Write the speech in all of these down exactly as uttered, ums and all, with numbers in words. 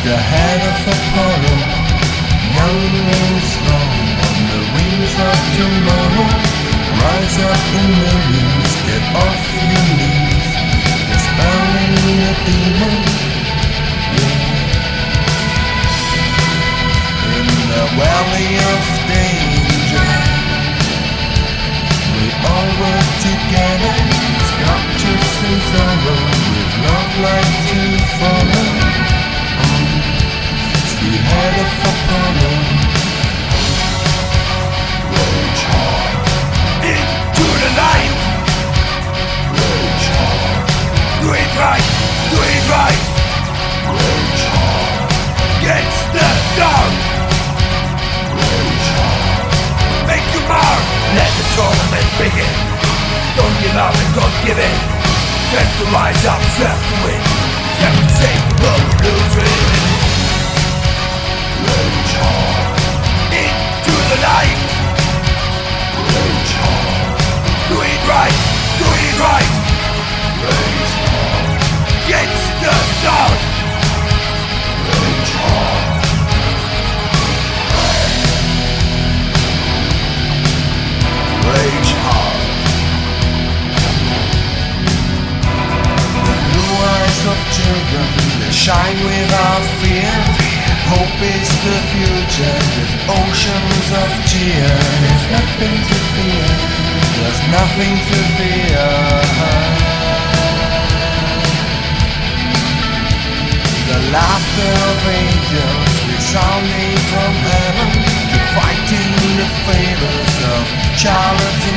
the head of Apollo, young and strong on the wings of tomorrow. Rise up in millions, get off your knees. Dispelling a demon, yeah. In the valley of danger, we all work together, sculptures and sorrow, with love like to follow. On the head of Apollo, rage hard into the night. Rage hard, do it right, do it right. Rage hard, gets the dark. Rage hard, make your mark. Let the tournament begin. Don't give up and don't give in. Strength to rise up, strength to win. Strength to save the world from losing. Rage hard into the night. Rage hard, do it right, do it right. Rage hard, gets the start. Rage hard. Rage hard. The blue eyes of children, they shine without fear. Hope is the future with oceans of cheer. There's nothing to fear, there's nothing to fear. The laughter of angels resounding from heaven, fighting the favors of charlatan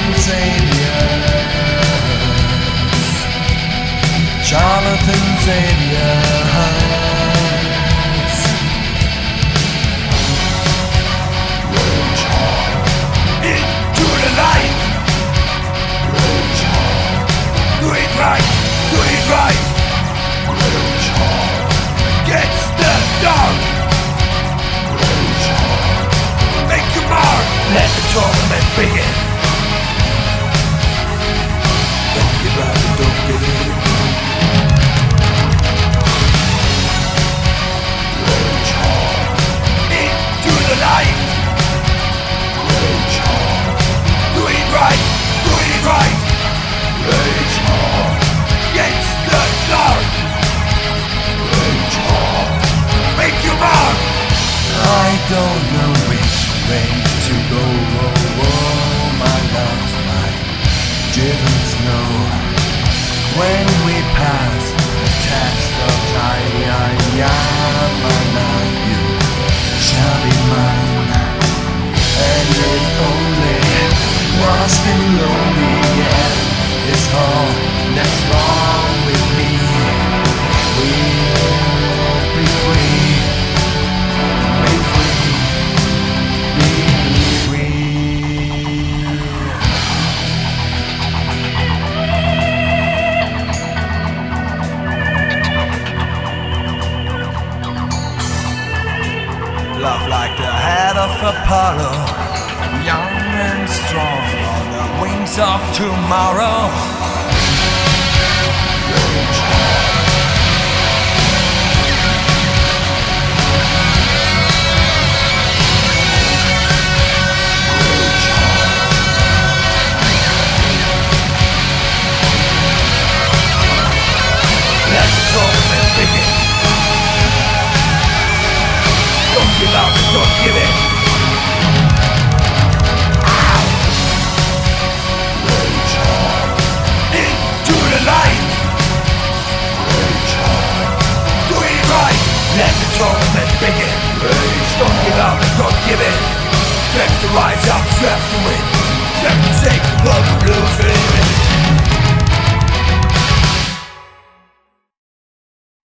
saviors. Charlatan saviors. Rage hard into the light. Rage hard, do it right, do it right. Rage hard, gets the dark. Rage hard, make your mark. Let the tournament begin. Don't give up and don't give in. Rage hard into the light. Rage hard, do it right, do it right. Rage hard, gets the dark. Rage hard, make your mark. I don't know which way to go, oh, oh, my love, my driven snow. When we pass the test of time, yeah, yeah, my love, you shall be mine. And if only lost and lonely, yeah, it's all that's wrong with me. We'll be free, be free, be free. Love like the head of Apollo, young and strong on the wings of tomorrow. Rage hard. Rage hard. Let the tournament begin. Don't give up and don't give in. Rage hard into the light. Rage hard, do it right. Let the tournament begin. Rage, don't give up and don't give in. Strength to rise up, strength to win. Strength to save the world from losing.